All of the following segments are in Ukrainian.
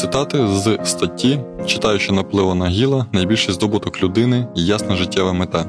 Цитати з статті «Читаючи Наполеона Нагіла. Найбільший здобуток людини і ясна життєва мета».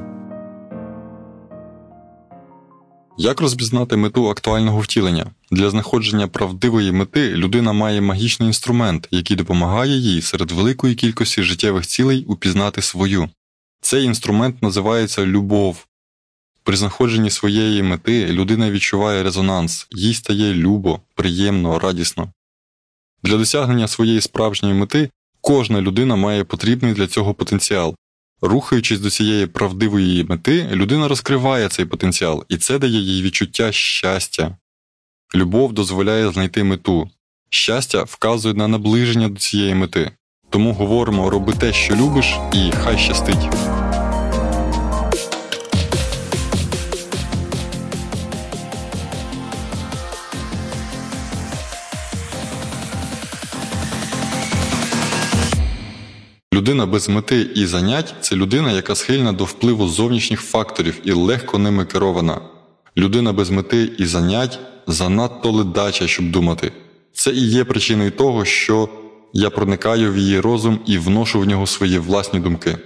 Як розпізнати мету актуального втілення? Для знаходження правдивої мети людина має магічний інструмент, який допомагає їй серед великої кількості життєвих цілей упізнати свою. Цей інструмент називається любов. При знаходженні своєї мети людина відчуває резонанс, їй стає любо, приємно, радісно. Для досягнення своєї справжньої мети кожна людина має потрібний для цього потенціал. Рухаючись до цієї правдивої мети, людина розкриває цей потенціал, і це дає їй відчуття щастя. Любов дозволяє знайти мету. Щастя вказує на наближення до цієї мети. Тому говоримо «роби те, що любиш, і хай щастить». Людина без мети і занять – це людина, яка схильна до впливу зовнішніх факторів і легко ними керована. Людина без мети і занять занадто ледача, щоб думати. Це і є причиною того, що я проникаю в її розум і вношу в нього свої власні думки.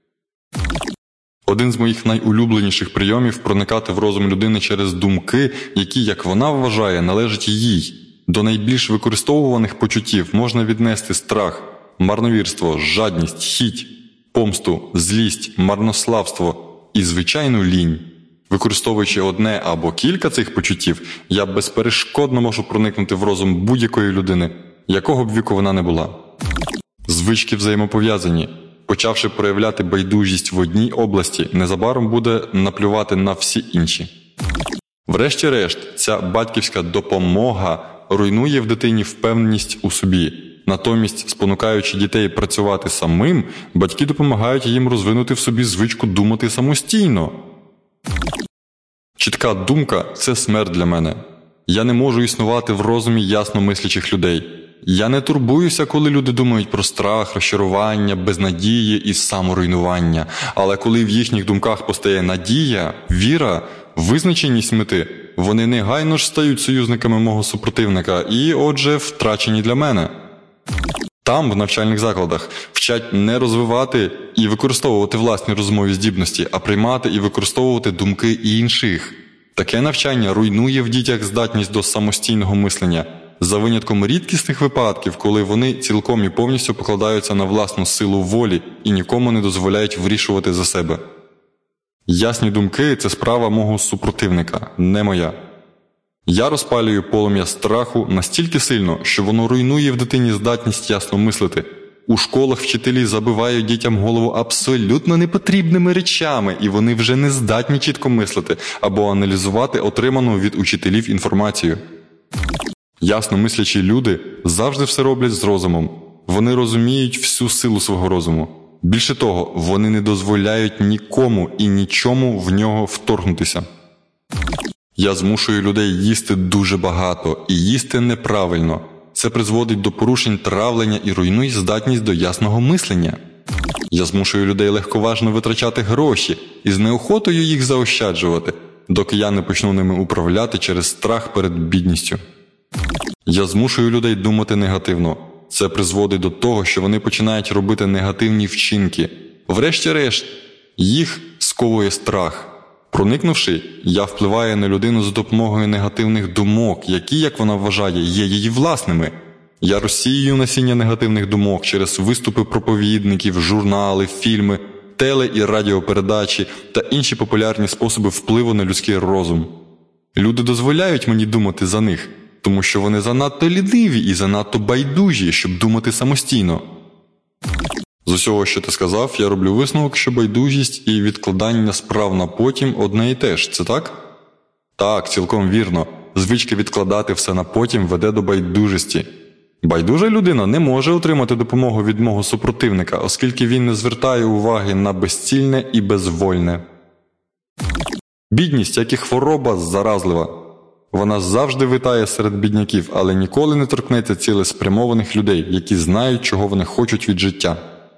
Один з моїх найулюбленіших прийомів – проникати в розум людини через думки, які, як вона вважає, належать їй. До найбільш використовуваних почуттів можна віднести страх, марновірство, жадність, хіть, помсту, злість, марнославство і, звичайну, лінь. Використовуючи одне або кілька цих почуттів, я безперешкодно можу проникнути в розум будь-якої людини, якого б віку вона не була. Звички взаємопов'язані. Почавши проявляти байдужість в одній області, незабаром буде наплювати на всі інші. Врешті-решт, ця батьківська допомога руйнує в дитині впевненість у собі. Натомість, спонукаючи дітей працювати самим, батьки допомагають їм розвинути в собі звичку думати самостійно. Чітка думка – це смерть для мене. Я не можу існувати в розумі ясно мислячих людей. Я не турбуюся, коли люди думають про страх, розчарування, безнадії і саморуйнування. Але коли в їхніх думках постає надія, віра, визначеність мети, вони негайно ж стають союзниками мого супротивника і, отже, втрачені для мене. Там, в навчальних закладах, вчать не розвивати і використовувати власні розумові здібності, а приймати і використовувати думки інших. Таке навчання руйнує в дітях здатність до самостійного мислення, за винятком рідкісних випадків, коли вони цілком і повністю покладаються на власну силу волі і нікому не дозволяють вирішувати за себе. Ясні думки – це справа мого супротивника, не моя. Я розпалюю полум'я страху настільки сильно, що воно руйнує в дитині здатність ясно мислити. У школах вчителі забивають дітям голову абсолютно непотрібними речами, і вони вже не здатні чітко мислити або аналізувати отриману від учителів інформацію. Ясно мислячі люди завжди все роблять з розумом. Вони розуміють всю силу свого розуму. Більше того, вони не дозволяють нікому і нічому в нього вторгнутися. Я змушую людей їсти дуже багато і їсти неправильно. Це призводить до порушень травлення і руйнує здатність до ясного мислення. Я змушую людей легковажно витрачати гроші і з неохотою їх заощаджувати, доки я не почну ними управляти через страх перед бідністю. Я змушую людей думати негативно. Це призводить до того, що вони починають робити негативні вчинки. Врешті-решт, їх сковує страх. Проникнувши, я впливаю на людину за допомогою негативних думок, які, як вона вважає, є її власними. Я розсіюю насіння негативних думок через виступи проповідників, журнали, фільми, теле- і радіопередачі та інші популярні способи впливу на людський розум. Люди дозволяють мені думати за них, тому що вони занадто ліниві і занадто байдужі, щоб думати самостійно. З усього, що ти сказав, я роблю висновок, що байдужість і відкладання справ на потім одне і те ж, це так? Так, цілком вірно. Звичка відкладати все на потім веде до байдужості. Байдужа людина не може отримати допомогу від мого супротивника, оскільки він не звертає уваги на безцільне і безвольне. Бідність, як і хвороба, заразлива. Вона завжди витає серед бідняків, але ніколи не торкнеться цілеспрямованих людей, які знають, чого вони хочуть від життя.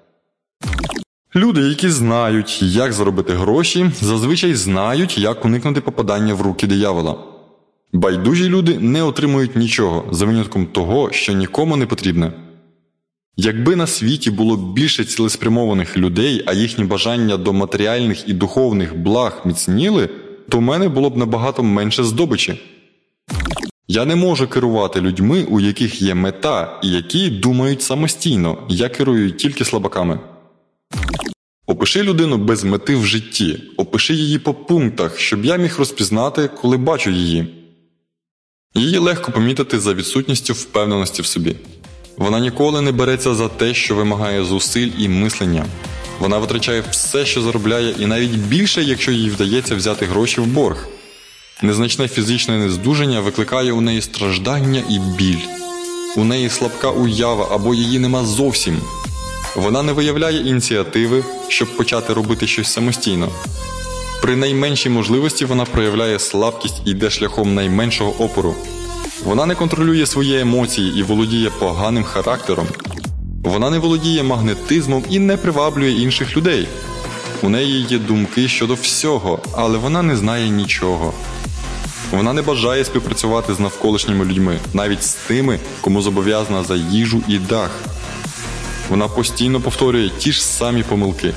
Люди, які знають, як заробити гроші, зазвичай знають, як уникнути попадання в руки диявола. Байдужі люди не отримують нічого, за винятком того, що нікому не потрібне. Якби на світі було більше цілеспрямованих людей, а їхні бажання до матеріальних і духовних благ міцніли, то в мене було б набагато менше здобичі. Я не можу керувати людьми, у яких є мета і які думають самостійно. Я керую тільки слабаками. Опиши людину без мети в житті. Опиши її по пунктах, щоб я міг розпізнати, коли бачу її. Її легко помітити за відсутністю впевненості в собі. Вона ніколи не береться за те, що вимагає зусиль і мислення. Вона витрачає все, що заробляє, і навіть більше, якщо їй вдається взяти гроші в борг. Незначне фізичне нездужання викликає у неї страждання і біль. У неї слабка уява або її нема зовсім. Вона не виявляє ініціативи, щоб почати робити щось самостійно. При найменшій можливості вона проявляє слабкість і йде шляхом найменшого опору. Вона не контролює свої емоції і володіє поганим характером. Вона не володіє магнетизмом і не приваблює інших людей. У неї є думки щодо всього, але вона не знає нічого. Вона не бажає співпрацювати з навколишніми людьми, навіть з тими, кому зобов'язана за їжу і дах. Вона постійно повторює ті ж самі помилки.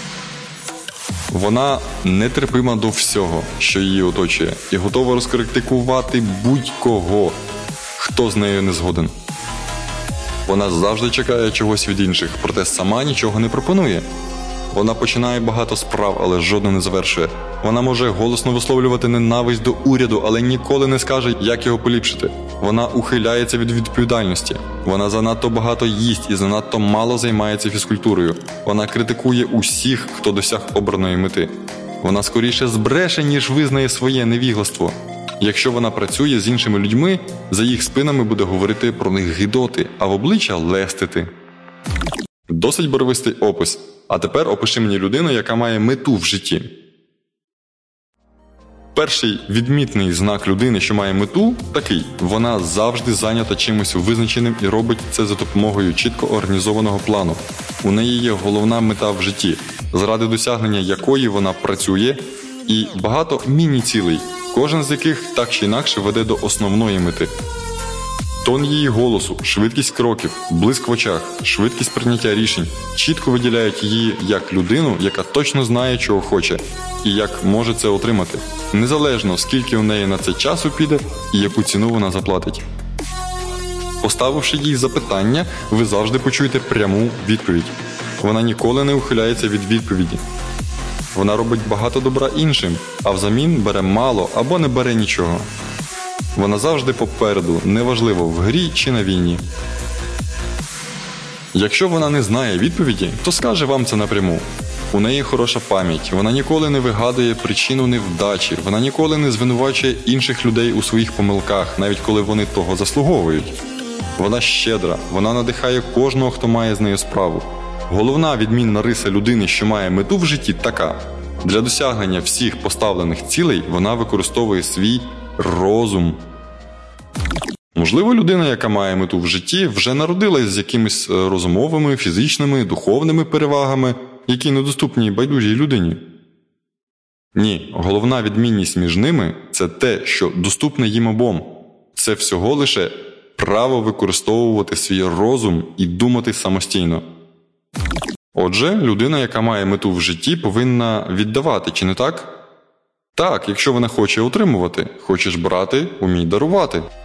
Вона нетерпима до всього, що її оточує, і готова розкритикувати будь-кого, хто з нею не згоден. Вона завжди чекає чогось від інших, проте сама нічого не пропонує. Вона починає багато справ, але жодну не завершує. Вона може голосно висловлювати ненависть до уряду, але ніколи не скаже, як його поліпшити. Вона ухиляється від відповідальності. Вона занадто багато їсть і занадто мало займається фізкультурою. Вона критикує усіх, хто досяг обраної мети. Вона скоріше збреше, ніж визнає своє невігластво. Якщо вона працює з іншими людьми, за їх спинами буде говорити про них гидоти, а в обличчя лестити. Досить барвистий опис. А тепер опиши мені людину, яка має мету в житті. Перший відмітний знак людини, що має мету, такий. Вона завжди зайнята чимось визначеним і робить це за допомогою чітко організованого плану. У неї є головна мета в житті, заради досягнення якої вона працює, і багато міні-цілей, кожен з яких так чи інакше веде до основної мети. Тон її голосу, швидкість кроків, блиск в очах, швидкість прийняття рішень чітко виділяють її як людину, яка точно знає, чого хоче, і як може це отримати, незалежно скільки у неї на це часу піде і яку ціну вона заплатить. Поставивши їй запитання, ви завжди почуєте пряму відповідь. Вона ніколи не ухиляється від відповіді. Вона робить багато добра іншим, а взамін бере мало або не бере нічого. Вона завжди попереду, неважливо в грі чи на війні. Якщо вона не знає відповіді, то скаже вам це напряму. У неї хороша пам'ять, вона ніколи не вигадує причину невдачі, вона ніколи не звинувачує інших людей у своїх помилках, навіть коли вони того заслуговують. Вона щедра, вона надихає кожного, хто має з нею справу. Головна відмінна риса людини, що має мету в житті, така. Для досягнення всіх поставлених цілей вона використовує свій розум. Можливо, людина, яка має мету в житті, вже народилась з якимись розумовими, фізичними, духовними перевагами, які недоступні байдужій людині. Ні, головна відмінність між ними – це те, що доступне їм обом. Це всього лише право використовувати свій розум і думати самостійно. Отже, людина, яка має мету в житті, повинна віддавати, чи не так? Так, якщо вона хоче отримувати, хочеш брати – умій дарувати.